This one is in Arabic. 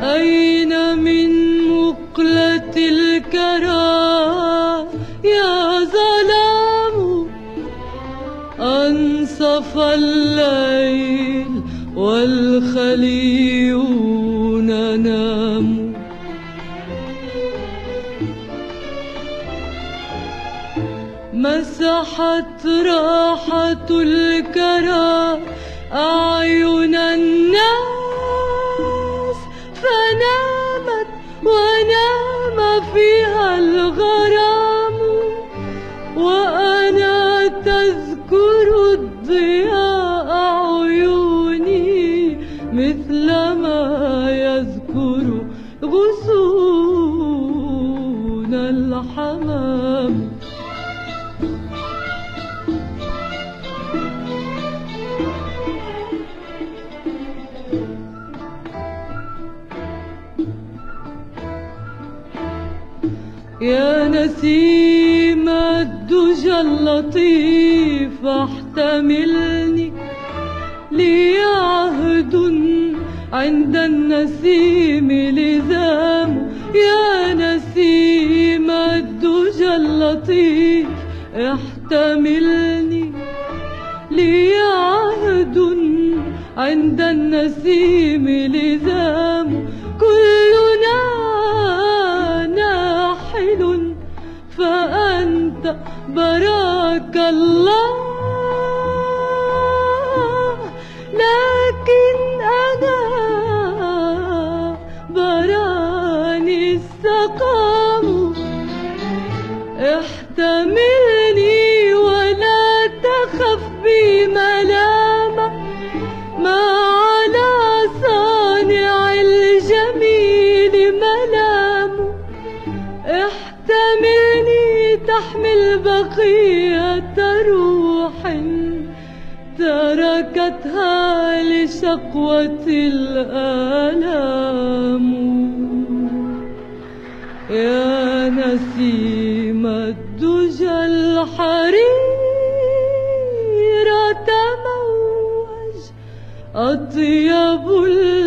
أين من مقلة الكرى يا ظلام؟ أنصف الليل والخليون ناموا. مسحت راحة الكرى أعين الناس، فنامت ونام فيها الغرام، وأنا تذكر الضياء عيوني مثلما يذكر غصون الحمام. يا نسيم الدجى اللطيف احتملني، لي عهد عند النسيم لزام. يا نسيم الدجى اللطيف احتملني، لي عهد عند النسيم لزام. كلنا ناحل فأنت براك الله، لكن أنا براني السقام. احتملني ولا تخف بي ملامة، ما على صانع الجميل ملام. احتملني تحمل بقية روح تركتها لشقوة الآلام. يا نسيم الدجى الحرير تموج، أطيب